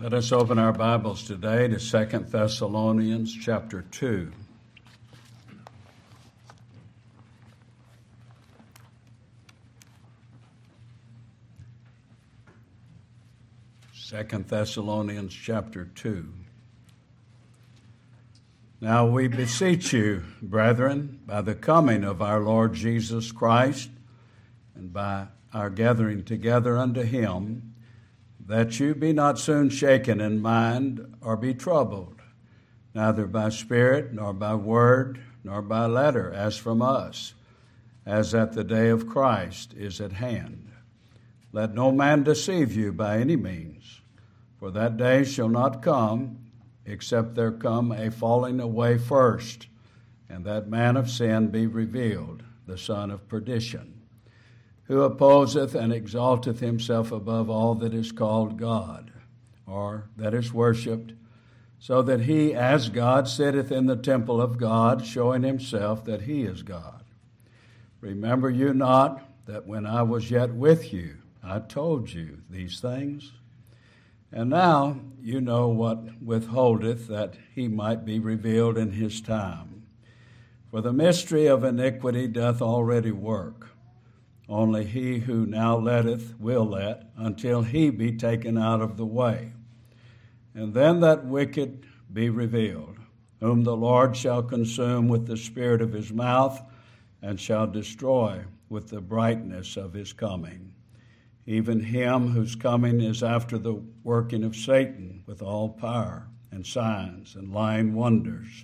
Let us open our Bibles today to 2 Thessalonians chapter 2. Second Thessalonians chapter 2. Now we beseech you, brethren, by the coming of our Lord Jesus Christ, and by our gathering together unto him, that you be not soon shaken in mind, or be troubled, neither by spirit, nor by word, nor by letter, as from us, as that the day of Christ is at hand. Let no man deceive you by any means, for that day shall not come, except there come a falling away first, and that man of sin be revealed, the son of perdition, who opposeth and exalteth himself above all that is called God, or that is worshipped, so that he, as God, sitteth in the temple of God, showing himself that he is God. Remember you not that when I was yet with you, I told you these things? And now you know what withholdeth, that he might be revealed in his time. For the mystery of iniquity doth already work. Only he who now letteth will let, until he be taken out of the way. And then that wicked be revealed, whom the Lord shall consume with the spirit of his mouth, and shall destroy with the brightness of his coming. Even him whose coming is after the working of Satan, with all power and signs and lying wonders,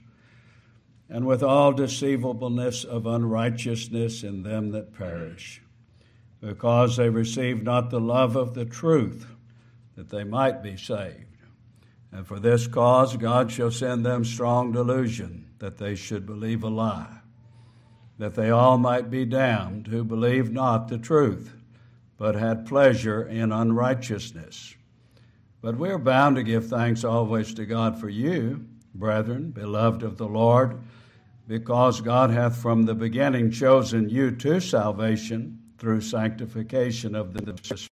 and with all deceivableness of unrighteousness in them that perish, because they received not the love of the truth, that they might be saved. And for this cause God shall send them strong delusion, that they should believe a lie, that they all might be damned, who believed not the truth, but had pleasure in unrighteousness. But we are bound to give thanks always to God for you, brethren, beloved of the Lord, because God hath from the beginning chosen you to salvation, through sanctification of the truth,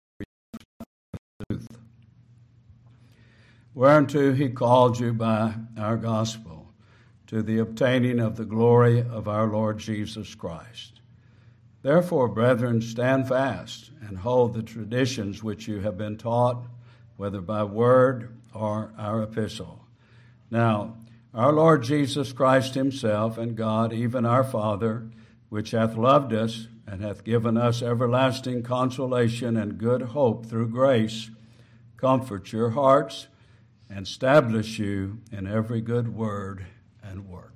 whereunto he called you by our gospel, to the obtaining of the glory of our Lord Jesus Christ. Therefore, brethren, stand fast and hold the traditions which you have been taught, whether by word or our epistle. Now, our Lord Jesus Christ himself and God, even our Father, which hath loved us and hath given us everlasting consolation and good hope through grace, comfort your hearts and establish you in every good word and work.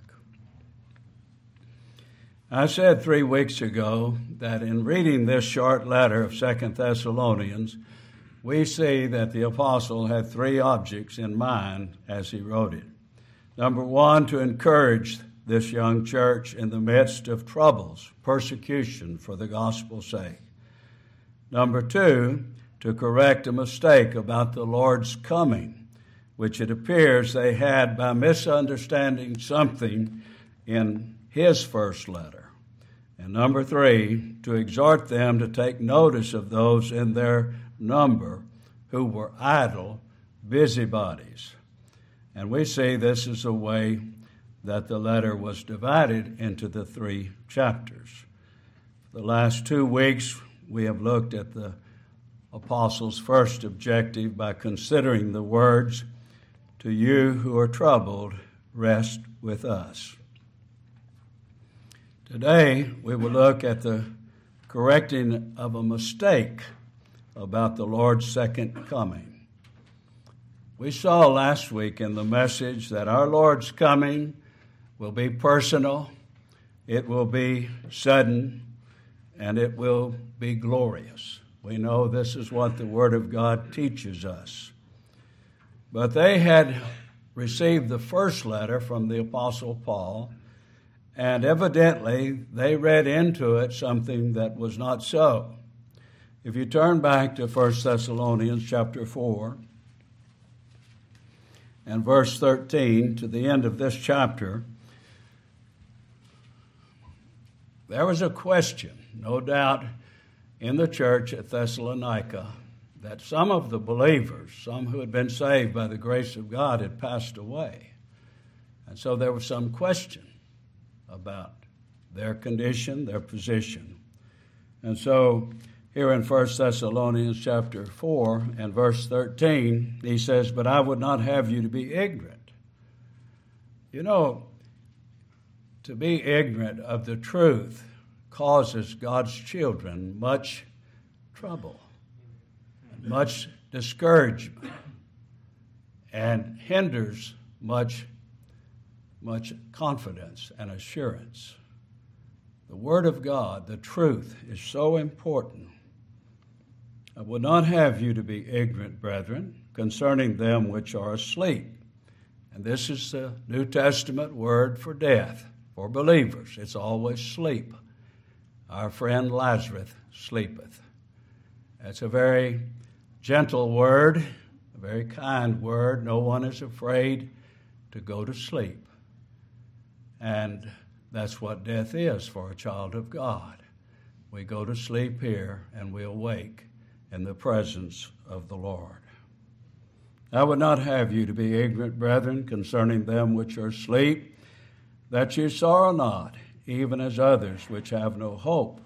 I said 3 weeks ago that in reading this short letter of 2 Thessalonians, we see that the apostle had 3 objects in mind as he wrote it. Number 1, to encourage this young church in the midst of troubles, persecution for the gospel's sake. Number 2, to correct a mistake about the Lord's coming, which it appears they had by misunderstanding something in his first letter. And number 3, to exhort them to take notice of those in their number who were idle busybodies. And we see this is a way that the letter was divided into the 3 chapters. The last 2 weeks, we have looked at the apostle's first objective by considering the words, "To you who are troubled, rest with us." Today, we will look at the correcting of a mistake about the Lord's second coming. We saw last week in the message that our Lord's coming will be personal, it will be sudden, and it will be glorious. We know this is what the Word of God teaches us. But they had received the first letter from the Apostle Paul, and evidently they read into it something that was not so. If you turn back to 1 Thessalonians chapter 4 and verse 13 to the end of this chapter, there was a question, no doubt, in the church at Thessalonica that some of the believers, some who had been saved by the grace of God, had passed away. And so there was some question about their condition, their position. And so here in 1 Thessalonians chapter 4 and verse 13, he says, "But I would not have you to be ignorant." You know, to be ignorant of the truth causes God's children much trouble, and much discouragement, and hinders much confidence and assurance. The Word of God, the truth, is so important. "I would not have you to be ignorant, brethren, concerning them which are asleep." And this is the New Testament word for death. For believers, it's always sleep. Our friend Lazarus sleepeth. That's a very gentle word, a very kind word. No one is afraid to go to sleep. And that's what death is for a child of God. We go to sleep here and we awake in the presence of the Lord. "I would not have you to be ignorant, brethren, concerning them which are asleep, that you sorrow not, even as others which have no hope.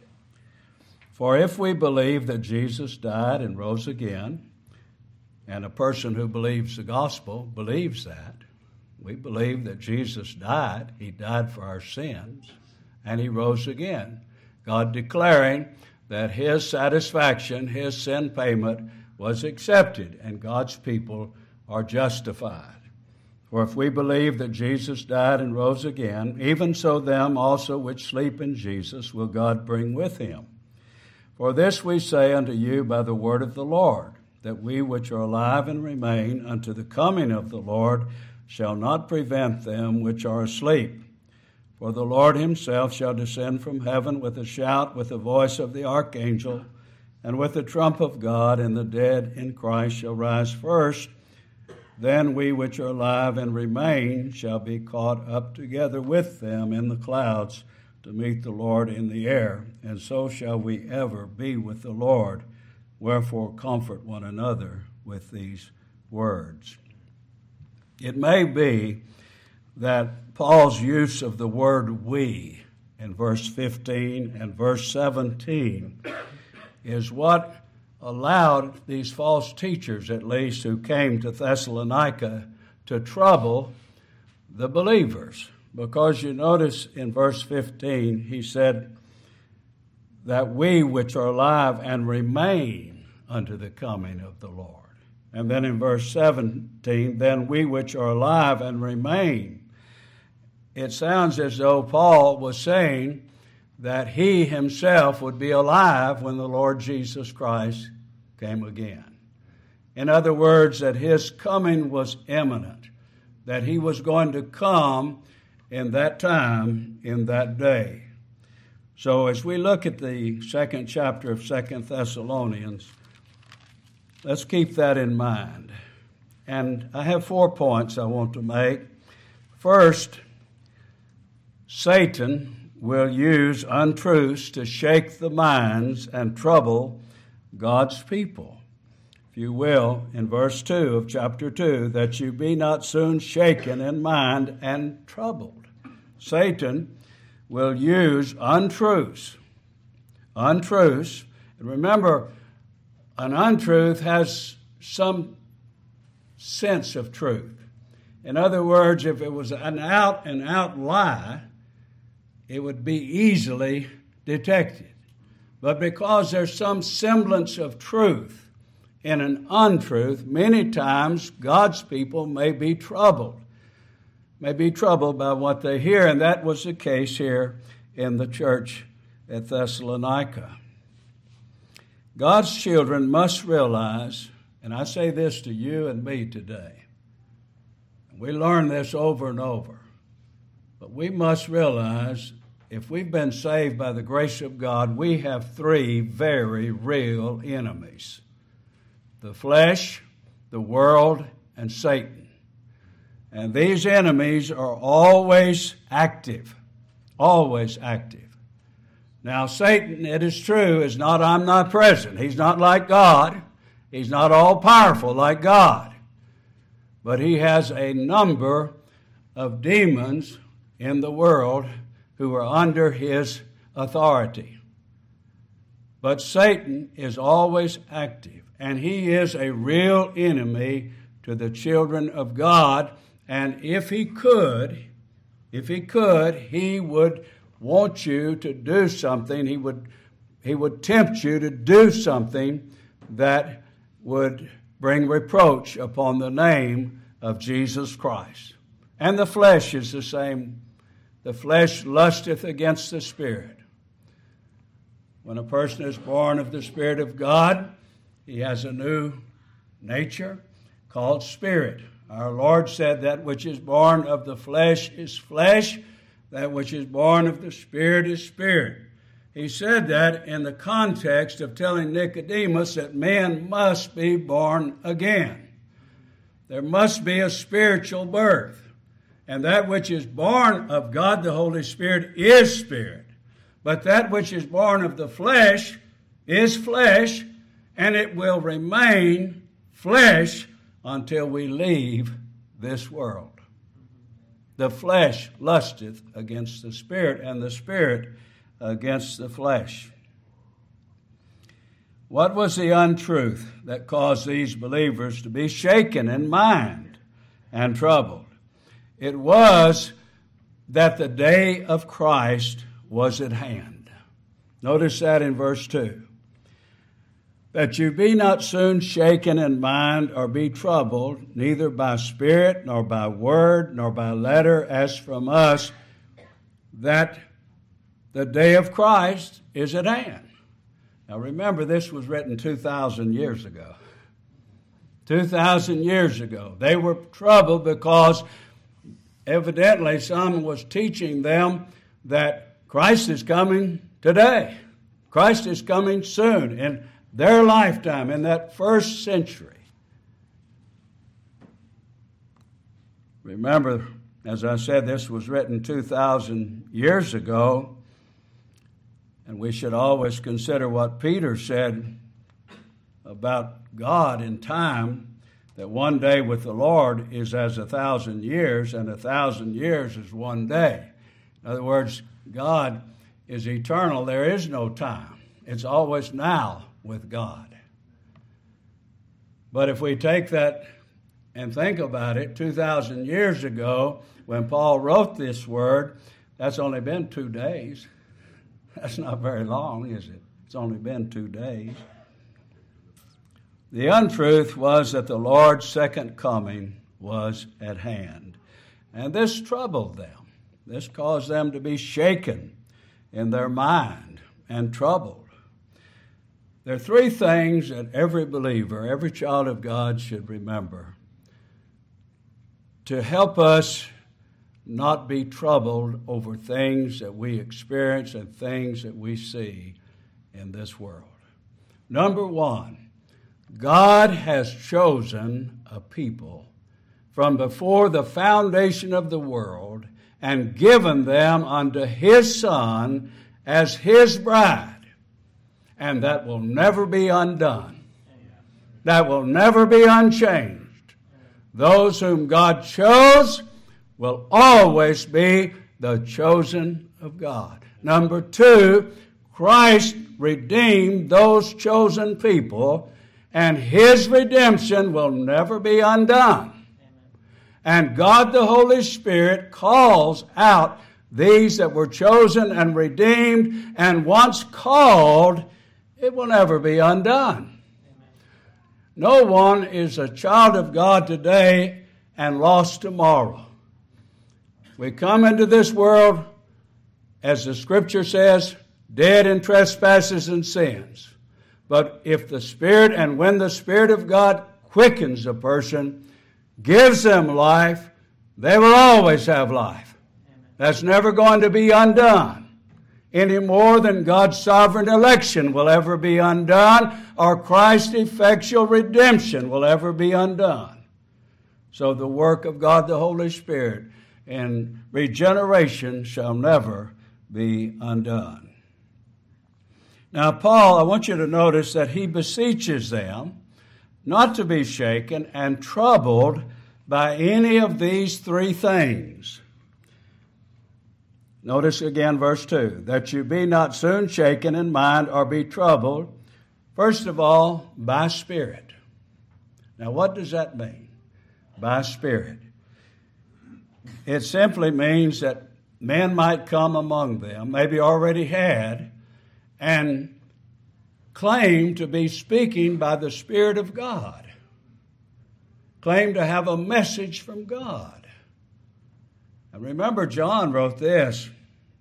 For if we believe that Jesus died and rose again," and a person who believes the gospel believes that, we believe that Jesus died, he died for our sins, and he rose again, God declaring that his satisfaction, his sin payment was accepted, and God's people are justified. "For if we believe that Jesus died and rose again, even so them also which sleep in Jesus will God bring with him. For this we say unto you by the word of the Lord, that we which are alive and remain unto the coming of the Lord shall not prevent them which are asleep. For the Lord himself shall descend from heaven with a shout, with the voice of the archangel, and with the trump of God, and the dead in Christ shall rise first. Then we which are alive and remain shall be caught up together with them in the clouds to meet the Lord in the air, and so shall we ever be with the Lord. Wherefore comfort one another with these words." It may be that Paul's use of the word "we" in verse 15 and verse 17 is what allowed these false teachers, at least, who came to Thessalonica to trouble the believers. Because you notice in verse 15, he said that we which are alive and remain unto the coming of the Lord. And then in verse 17, then we which are alive and remain. It sounds as though Paul was saying that he himself would be alive when the Lord Jesus Christ came again. In other words, that his coming was imminent, that he was going to come in that time, in that day. So as we look at the second chapter of 2 Thessalonians, let's keep that in mind. And I have 4 points I want to make. First, Satan will use untruths to shake the minds and trouble God's people. If you will, in verse 2 of chapter 2, that you be not soon shaken in mind and troubled. Satan will use untruths. Untruths. And remember, an untruth has some sense of truth. In other words, if it was an out-and-out lie, it would be easily detected. But because there's some semblance of truth in an untruth, many times God's people may be troubled by what they hear, and that was the case here in the church at Thessalonica. God's children must realize, and I say this to you and me today, we learn this over and over, but we must realize if we've been saved by the grace of God, we have 3 very real enemies: the flesh, the world, and Satan. And these enemies are always active, always active. Now, Satan, it is true, is not omnipresent. He's not like God. He's not all powerful like God, but he has a number of demons in the world who are under his authority. But Satan is always active, and he is a real enemy to the children of God. And if he could, he would want you to do something. He would tempt you to do something that would bring reproach upon the name of Jesus Christ. And the flesh is the same. The flesh lusteth against the Spirit. When a person is born of the Spirit of God, he has a new nature called spirit. Our Lord said, that which is born of the flesh is flesh, that which is born of the Spirit is spirit. He said that in the context of telling Nicodemus that man must be born again. There must be a spiritual birth. And that which is born of God, the Holy Spirit, is spirit. But that which is born of the flesh is flesh, and it will remain flesh until we leave this world. The flesh lusteth against the Spirit, and the Spirit against the flesh. What was the untruth that caused these believers to be shaken in mind and troubled? It was that the day of Christ was at hand. Notice that in verse 2. That you be not soon shaken in mind or be troubled, neither by spirit, nor by word, nor by letter, as from us, that the day of Christ is at hand. Now remember, this was written 2,000 years ago. 2,000 years ago. They were troubled because evidently someone was teaching them that Christ is coming today. Christ is coming soon in their lifetime, in that first century. Remember, as I said, this was written 2,000 years ago, and we should always consider what Peter said about God in time, that one day with the Lord is as 1,000 years, and 1,000 years is one day. In other words, God is eternal. There is no time. It's always now with God. But if we take that and think about it, 2,000 years ago, when Paul wrote this word, that's only been 2 days. That's not very long, is it? It's only been 2 days. The untruth was that the Lord's second coming was at hand. And this troubled them. This caused them to be shaken in their mind and troubled. There are 3 things that every believer, every child of God should remember to help us not be troubled over things that we experience and things that we see in this world. Number 1, God has chosen a people from before the foundation of the world and given them unto his Son as his bride. And that will never be undone. That will never be unchanged. Those whom God chose will always be the chosen of God. Number 2, Christ redeemed those chosen people, and his redemption will never be undone. And God the Holy Spirit calls out these that were chosen and redeemed, and once called, it will never be undone. No one is a child of God today and lost tomorrow. We come into this world, as the Scripture says, dead in trespasses and sins. But if the Spirit, and when the Spirit of God quickens a person, gives them life, they will always have life. That's never going to be undone, any more than God's sovereign election will ever be undone, or Christ's effectual redemption will ever be undone. So the work of God the Holy Spirit in regeneration shall never be undone. Now, Paul, I want you to notice that he beseeches them not to be shaken and troubled by any of these three things. Notice again verse 2, that you be not soon shaken in mind or be troubled, first of all, by spirit. Now what does that mean, by spirit? It simply means that men might come among them, maybe already had, and claim to be speaking by the Spirit of God, claim to have a message from God. And remember, John wrote this.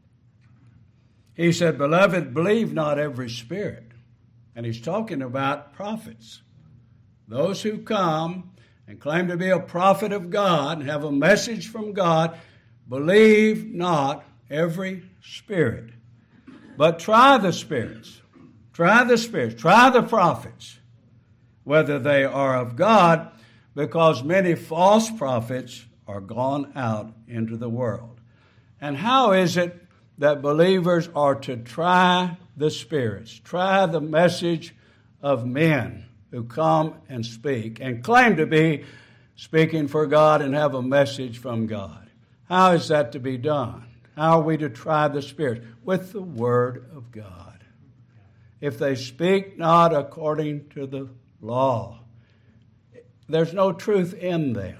He said, "Beloved, believe not every spirit." And he's talking about prophets, those who come and claim to be a prophet of God and have a message from God. Believe not every spirit, but try the spirits. Try the spirits. Try the prophets, whether they are of God, because many false prophets are gone out into the world. And how is it that believers are to try the spirits, try the message of men who come and speak and claim to be speaking for God and have a message from God? How is that to be done? How are we to try the spirits? With the Word of God. If they speak not according to the law, there's no truth in them.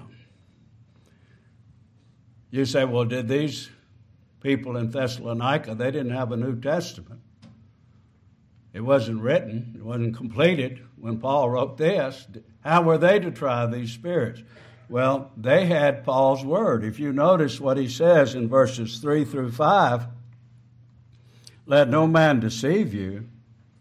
You say, well, did these people in Thessalonica, they didn't have a New Testament. It wasn't written, it wasn't completed when Paul wrote this. How were they to try these spirits? Well, they had Paul's word. If you notice what he says in verses 3 through 5, let no man deceive you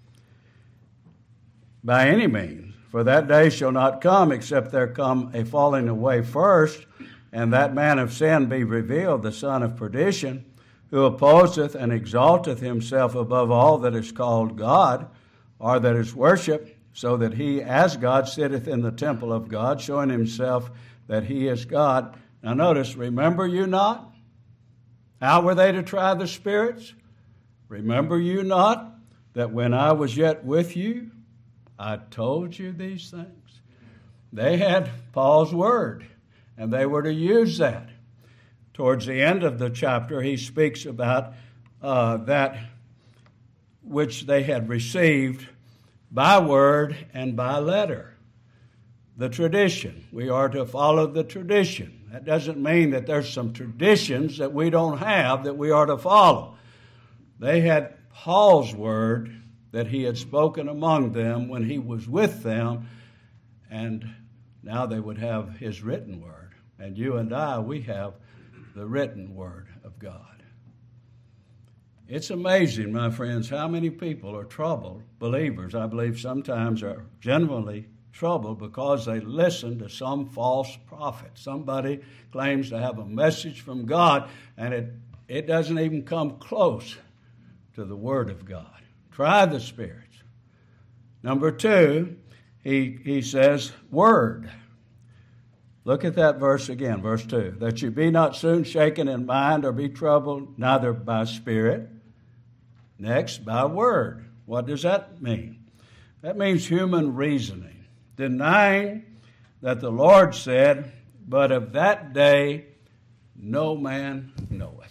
by any means, for that day shall not come except there come a falling away first, and that man of sin be revealed, the son of perdition, who opposeth and exalteth himself above all that is called God, or that is worshipped, so that he as God sitteth in the temple of God, showing himself that he is God. Now notice, remember you not? How were they to try the spirits? Remember you not that when I was yet with you, I told you these things? They had Paul's word, and they were to use that. Towards the end of the chapter, he speaks about that which they had received by word and by letter. The tradition. We are to follow the tradition. That doesn't mean that there's some traditions that we don't have that we are to follow. They had Paul's word that he had spoken among them when he was with them, and now they would have his written word. And you and I, we have the written word of God. It's amazing, my friends, how many people are troubled, believers, I believe sometimes are genuinely troubled because they listen to some false prophet. Somebody claims to have a message from God, and it doesn't even come close to the Word of God. Try the spirits. Number 2, he says, word. Look at that verse again, verse 2. That you be not soon shaken in mind or be troubled, neither by spirit. Next, by word. What does that mean? That means human reasoning. Denying that the Lord said, but of that day no man knoweth.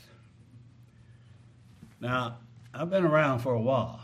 Now, I've been around for a while.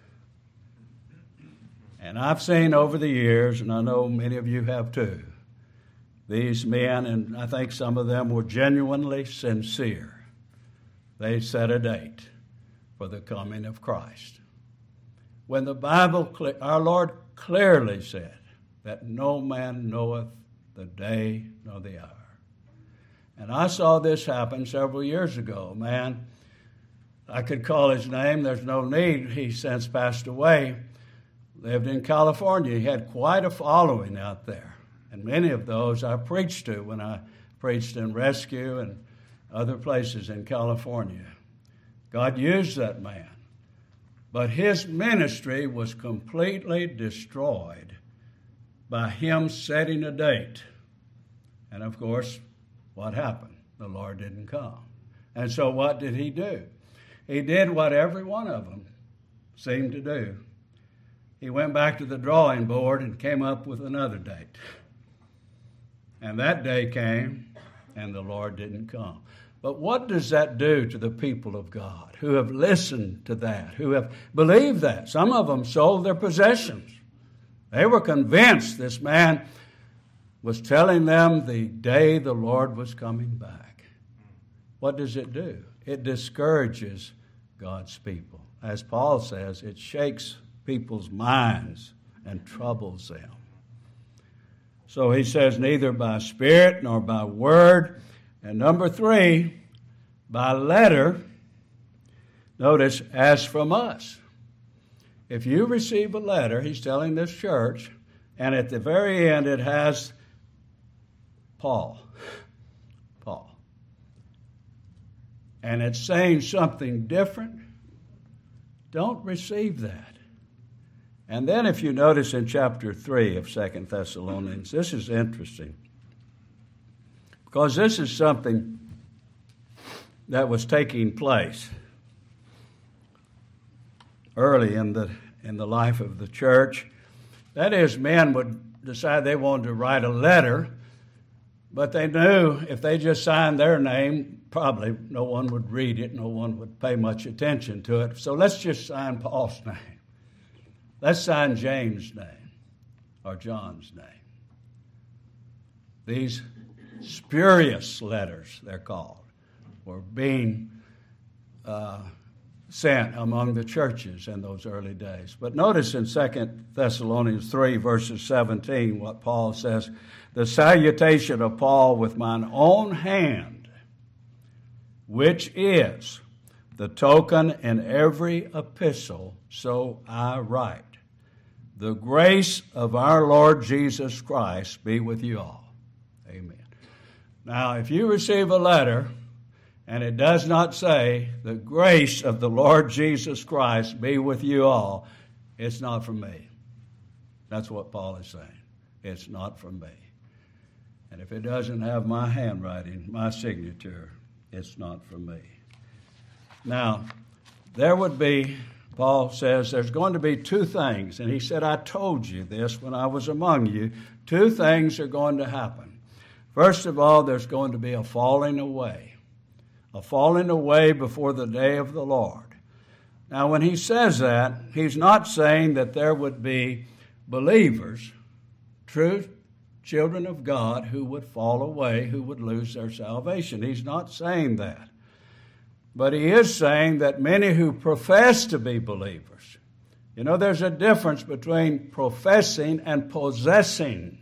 And I've seen over the years, and I know many of you have too, these men, and I think some of them were genuinely sincere. They set a date for the coming of Christ. When the Bible, our Lord clearly said that no man knoweth the day nor the hour. And I saw this happen several years ago. Man, I could call his name, there's no need, he's since passed away. Lived in California. He had quite a following out there. And many of those I preached to when I preached in Rescue and other places in California. God used that man. But his ministry was completely destroyed by him setting a date. And of course, what happened? The Lord didn't come. And so what did he do? He did what every one of them seemed to do. he went back to the drawing board and came up with another date. And that day came, and the Lord didn't come. But what does that do to the people of God who have listened to that, who have believed that? Some of them sold their possessions. They were convinced this man was telling them the day the Lord was coming back. What does it do? It discourages God's people. As Paul says, it shakes people's minds and troubles them. So he says, neither by spirit nor by word. And number 3, by letter. Notice, as from us. If you receive a letter, he's telling this church, and at the very end it has Paul. And it's saying something different, don't receive that. And then if you notice in chapter 3 of 2 Thessalonians, this is interesting. Because this is something that was taking place early in the life of the church. That is, men would decide they wanted to write a letter, but they knew if they just signed their name, probably no one would read it, no one would pay much attention to it. So let's just sign Paul's name. Let's sign James' name or John's name. These spurious letters, they're called, were being sent among the churches in those early days. But notice in 2 Thessalonians 3, verses 17, what Paul says, the salutation of Paul with mine own hand, which is the token in every epistle, so I write. The grace of our Lord Jesus Christ be with you all. Amen. Now, if you receive a letter and it does not say, the grace of the Lord Jesus Christ be with you all, it's not from me. That's what Paul is saying. It's not from me. And if it doesn't have my handwriting, my signature, it's not from me. Now, there would be, Paul says, there's going to be 2 things. And he said, I told you this when I was among you. 2 things are going to happen. First of all, there's going to be a falling away before the day of the Lord. Now, when he says that, he's not saying that there would be believers, true children of God, who would fall away, who would lose their salvation. He's not saying that. But he is saying that many who profess to be believers, you know, there's a difference between professing and possessing.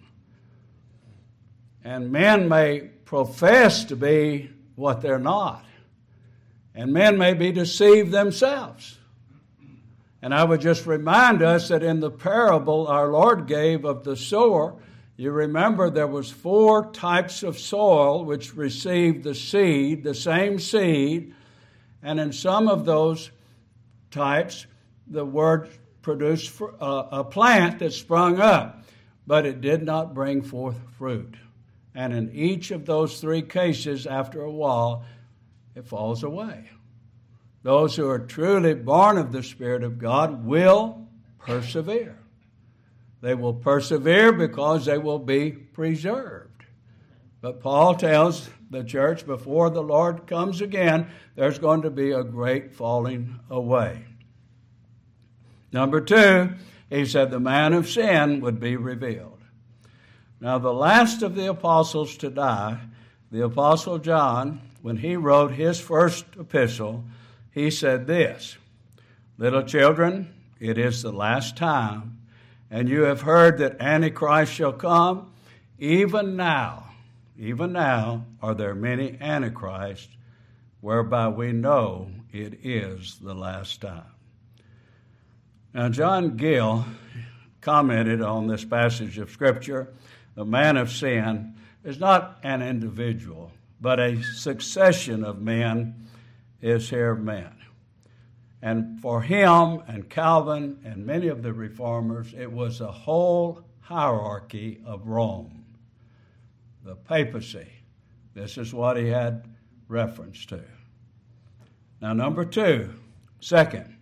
And men may profess to be what they're not. And men may be deceived themselves. And I would just remind us that in the parable our Lord gave of the sower, you remember there was 4 types of soil which received the seed, the same seed, and in some of those types, the word produced a plant that sprung up, but it did not bring forth fruit. And in each of those 3 cases, after a while, it falls away. Those who are truly born of the Spirit of God will persevere. They will persevere because they will be preserved. But Paul tells the church before the Lord comes again, there's going to be a great falling away. Number 2, he said the man of sin would be revealed. Now, the last of the apostles to die, the Apostle John, when he wrote his first epistle, he said this, little children, it is the last time, and you have heard that Antichrist shall come. Even now are there many Antichrists, whereby we know it is the last time. Now, John Gill commented on this passage of Scripture. The man of sin is not an individual, but a succession of men is here meant. And for him and Calvin and many of the reformers, it was a whole hierarchy of Rome, the papacy. This is what he had reference to. Now, number 2, second,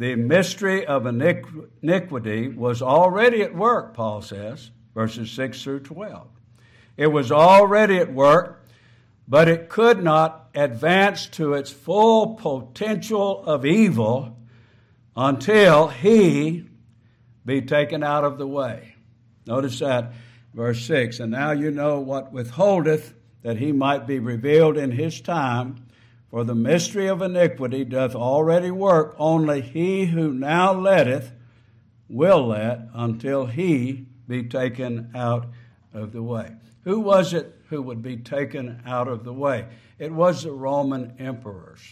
the mystery of iniquity was already at work, Paul says, verses 6 through 12. It was already at work, but it could not advance to its full potential of evil until he be taken out of the way. Notice that, verse 6. And now you know what withholdeth, that he might be revealed in his time. For the mystery of iniquity doth already work, only he who now letteth will let until he be taken out of the way. Who was it who would be taken out of the way? It was the Roman emperors.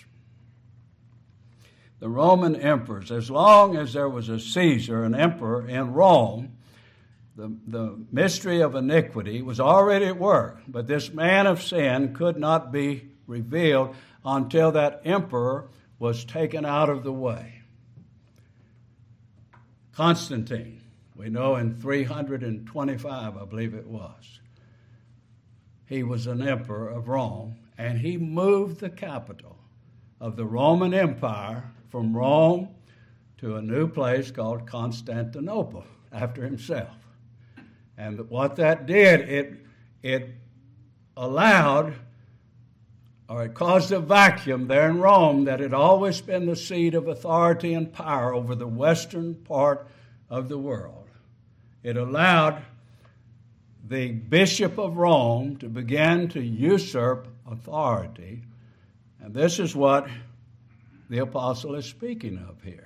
The Roman emperors. As long as there was a Caesar, an emperor in Rome, the mystery of iniquity was already at work. But this man of sin could not be revealed until that emperor was taken out of the way. Constantine, we know in 325, I believe it was, he was an emperor of Rome, and he moved the capital of the Roman Empire from Rome to a new place called Constantinople after himself. And what that did, it allowed, or it caused a vacuum there in Rome that had always been the seat of authority and power over the western part of the world. It allowed the Bishop of Rome to begin to usurp authority. And this is what the apostle is speaking of here.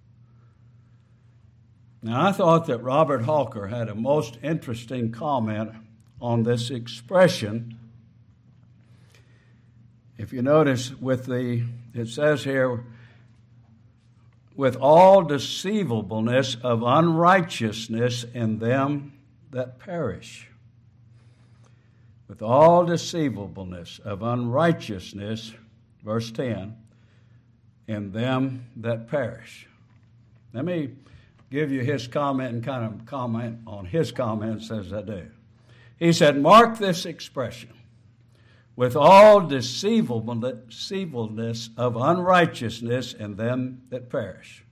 Now, I thought that Robert Hawker had a most interesting comment on this expression. If you notice, it says here, with all deceivableness of unrighteousness in them that perish. With all deceivableness of unrighteousness, verse 10, in them that perish. Let me give you his comment and kind of comment on his comments as I do. He said, mark this expression. With all deceivableness of unrighteousness in them that perish.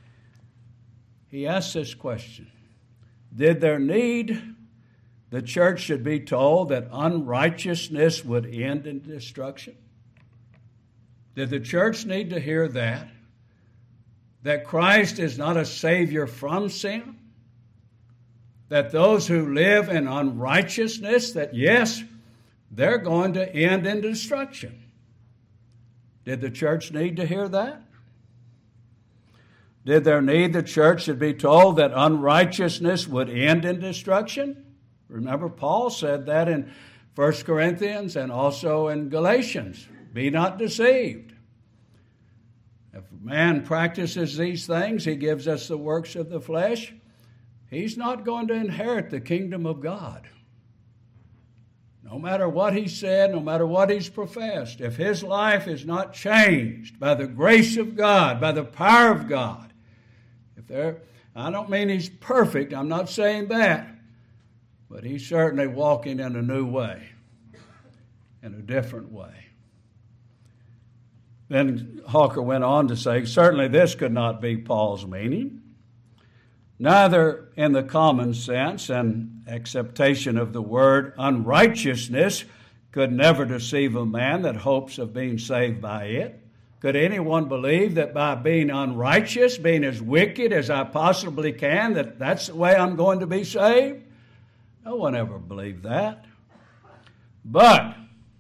He asked this question. Did there need the church should be told that unrighteousness would end in destruction? Did the church need to hear that? That Christ is not a Savior from sin? That those who live in unrighteousness, that yes, they're going to end in destruction. Did the church need to hear that? Did there need the church to be told that unrighteousness would end in destruction? Remember, Paul said that in 1 Corinthians and also in Galatians. Be not deceived. If a man practices these things, he gives us the works of the flesh, he's not going to inherit the kingdom of God. No matter what he said, no matter what he's professed, if his life is not changed by the grace of God, by the power of God, I don't mean he's perfect, I'm not saying that, but he's certainly walking in a new way, in a different way. Then Hawker went on to say, certainly this could not be Paul's meaning. Neither in the common sense and acceptation of the word unrighteousness could never deceive a man that hopes of being saved by it. Could anyone believe that by being unrighteous, being as wicked as I possibly can, that that's the way I'm going to be saved? No one ever believed that. But,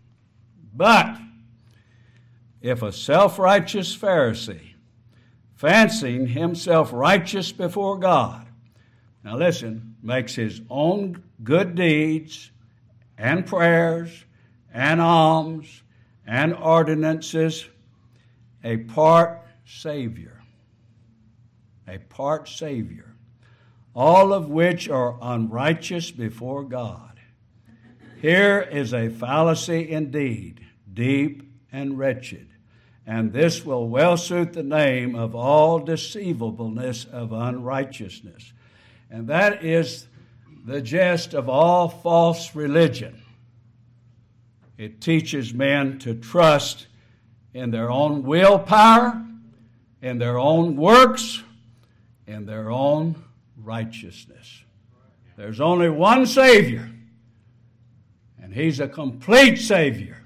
if a self-righteous Pharisee, fancying himself righteous before God, now listen, makes his own good deeds and prayers and alms and ordinances a part Savior, all of which are unrighteous before God. Here is a fallacy indeed, deep and wretched, and this will well suit the name of all deceivableness of unrighteousness. And that is the gist of all false religion. It teaches men to trust in their own willpower, in their own works, in their own righteousness. There's only one Savior, and He's a complete Savior,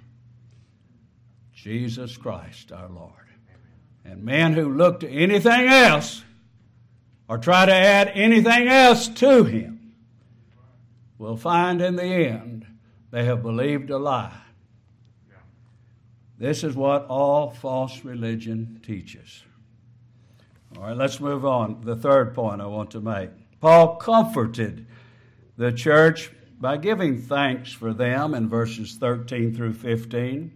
Jesus Christ our Lord. And men who look to anything else or try to add anything else to Him will find in the end they have believed a lie. This is what all false religion teaches. All right, let's move on. The third point I want to make. Paul comforted the church by giving thanks for them in verses 13 through 15.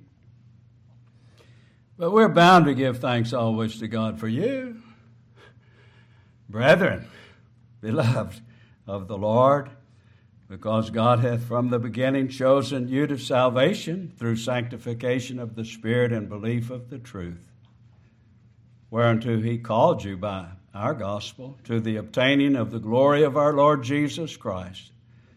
But we're bound to give thanks always to God for you. Brethren, beloved of the Lord, because God hath from the beginning chosen you to salvation through sanctification of the Spirit and belief of the truth, whereunto He called you by our gospel to the obtaining of the glory of our Lord Jesus Christ.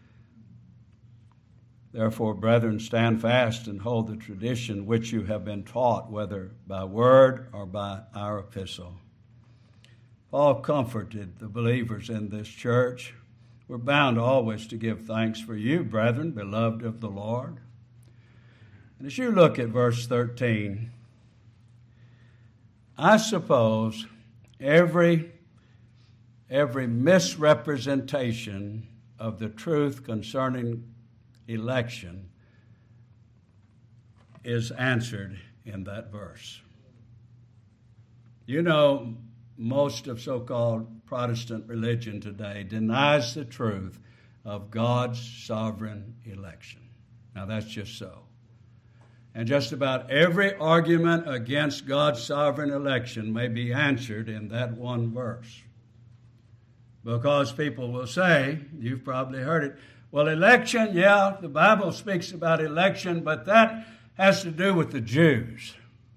Therefore, brethren, stand fast and hold the tradition which you have been taught, whether by word or by our epistle. Paul comforted the believers in this church. We're bound always to give thanks for you, brethren, beloved of the Lord. And as you look at verse 13, I suppose every misrepresentation of the truth concerning election is answered in that verse. You know, most of so-called Protestant religion today denies the truth of God's sovereign election. Now, that's just so. And just about every argument against God's sovereign election may be answered in that one verse. Because people will say, you've probably heard it, well, election, yeah, the Bible speaks about election, but that has to do with the Jews.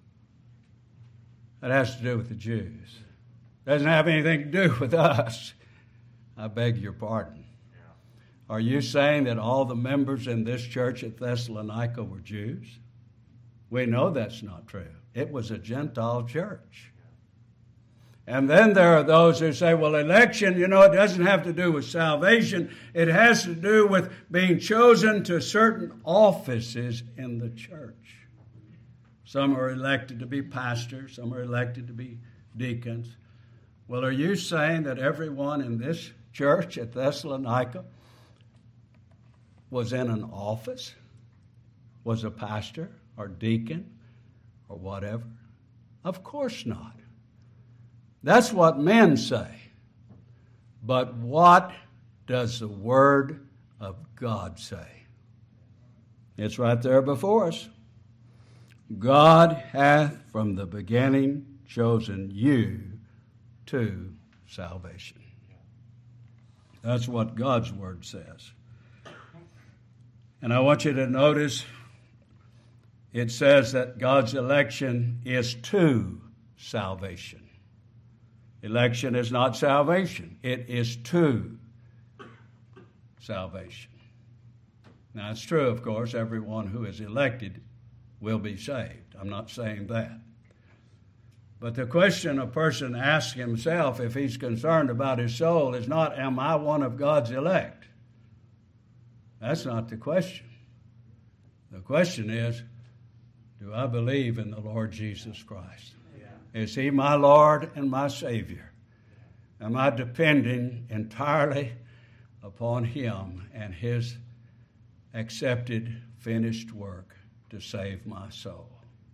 That has to do with the Jews. Doesn't have anything to do with us. I beg your pardon. Are you saying that all the members in this church at Thessalonica were Jews? We know that's not true. It was a Gentile church. And then there are those who say, well, election, it doesn't have to do with salvation. It has to do with being chosen to certain offices in the church. Some are elected to be pastors. Some are elected to be deacons. Well, are you saying that everyone in this church at Thessalonica was in an office, was a pastor or deacon or whatever? Of course not. That's what men say. But what does the Word of God say? It's right there before us. God hath from the beginning chosen you to salvation. That's what God's Word says. And I want you to notice it says that God's election is to salvation. Election is not salvation. It is to salvation. Now, it's true, of course, everyone who is elected will be saved. I'm not saying that. But the question a person asks himself if he's concerned about his soul is not, am I one of God's elect? That's not the question. The question is, do I believe in the Lord Jesus Christ? Is He my Lord and my Savior? Am I depending entirely upon Him and His accepted, finished work to save my soul?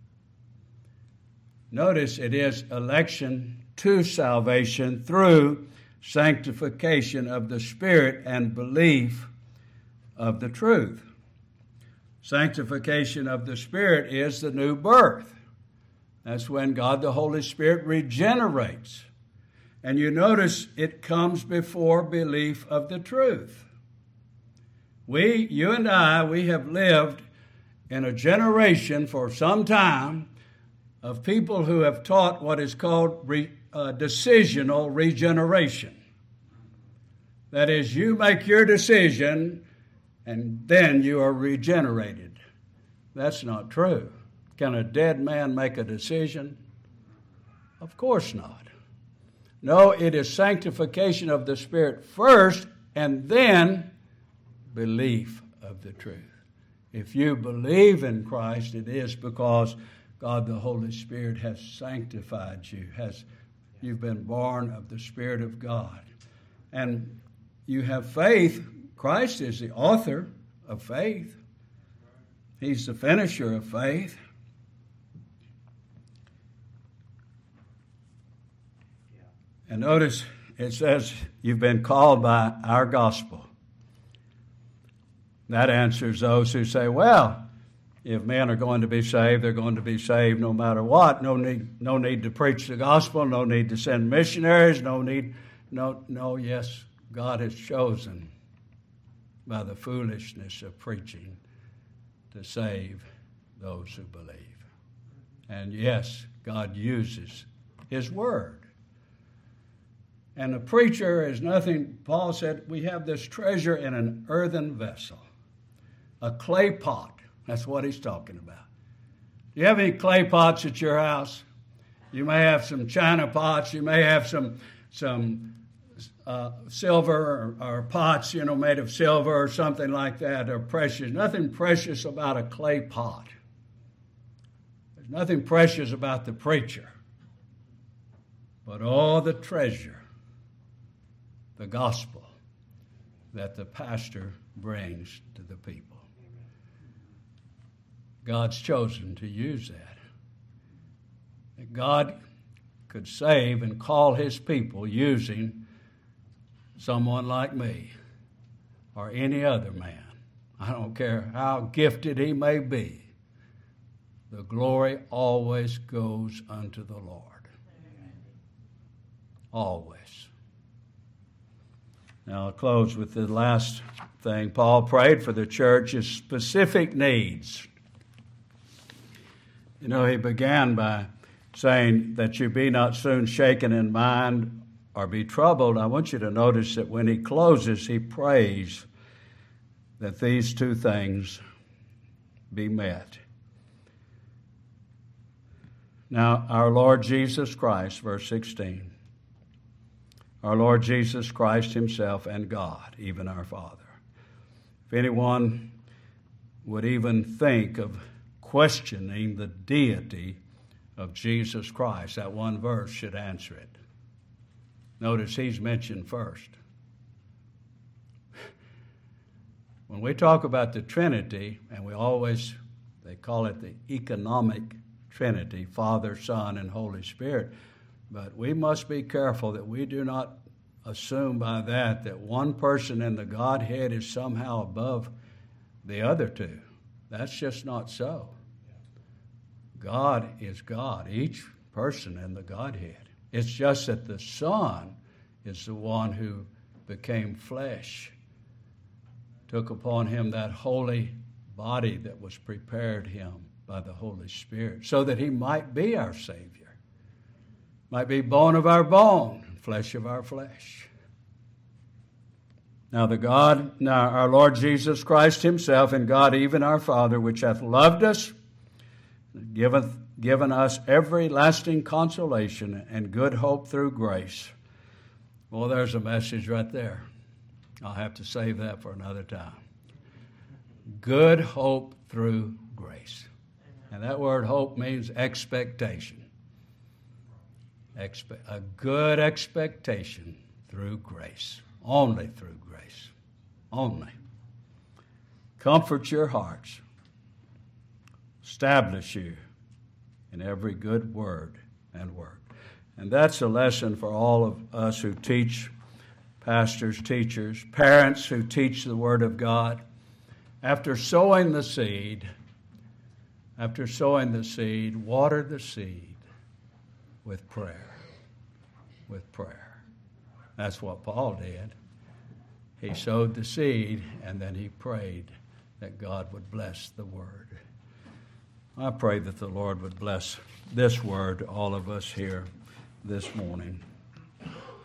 Notice it is election to salvation through sanctification of the Spirit and belief of the truth. Sanctification of the Spirit is the new birth. That's when God the Holy Spirit regenerates. And you notice it comes before belief of the truth. You and I, we have lived in a generation for some time of people who have taught what is called decisional regeneration. That is, you make your decision and then you are regenerated. That's not true. Can a dead man make a decision? Of course not. No, it is sanctification of the Spirit first, and then belief of the truth. If you believe in Christ, it is because God the Holy Spirit has sanctified you. You've been born of the Spirit of God. And you have faith. Christ is the author of faith. He's the finisher of faith. And notice it says you've been called by our gospel. That answers those who say, well, if men are going to be saved, they're going to be saved no matter what. No need to preach the gospel, no need to send missionaries, yes, God has chosen by the foolishness of preaching to save those who believe. And yes, God uses His word. And the preacher is nothing, Paul said, we have this treasure in an earthen vessel, a clay pot. That's what he's talking about. Do you have any clay pots at your house? You may have some china pots. You may have some silver or pots, made of silver or something like that, or precious. Nothing precious about a clay pot. There's nothing precious about the preacher. But all the treasure, the gospel that the pastor brings to the people. God's chosen to use that. That God could save and call His people using someone like me or any other man. I don't care how gifted he may be. The glory always goes unto the Lord. Always. Now I'll close with the last thing. Paul prayed for the church's specific needs. He began by saying that you be not soon shaken in mind or be troubled. I want you to notice that when he closes, he prays that these two things be met. Now, our Lord Jesus Christ, verse 16, our Lord Jesus Christ Himself and God, even our Father. If anyone would even think of questioning the deity of Jesus Christ, that one verse should answer it. Notice He's mentioned first. When we talk about the Trinity, and they call it the economic Trinity, Father, Son, and Holy Spirit, but we must be careful that we do not assume by that one person in the Godhead is somehow above the other two. That's just not so. God is God, each person in the Godhead. It's just that the Son is the one who became flesh, took upon Him that holy body that was prepared Him by the Holy Spirit, so that He might be our Savior, might be bone of our bone, flesh of our flesh. Now our Lord Jesus Christ Himself and God, even our Father, which hath loved us, given us every lasting consolation and good hope through grace. Well, there's a message right there. I'll have to save that for another time. Good hope through grace. And that word hope means expectation. A good expectation through grace. Only through grace. Only. Comfort your hearts. Establish you in every good word and work. And that's a lesson for all of us who teach, pastors, teachers, parents who teach the Word of God. After sowing the seed, water the seed with prayer. With prayer. That's what Paul did. He sowed the seed, and then he prayed that God would bless the Word. I pray that the Lord would bless this Word to all of us here this morning.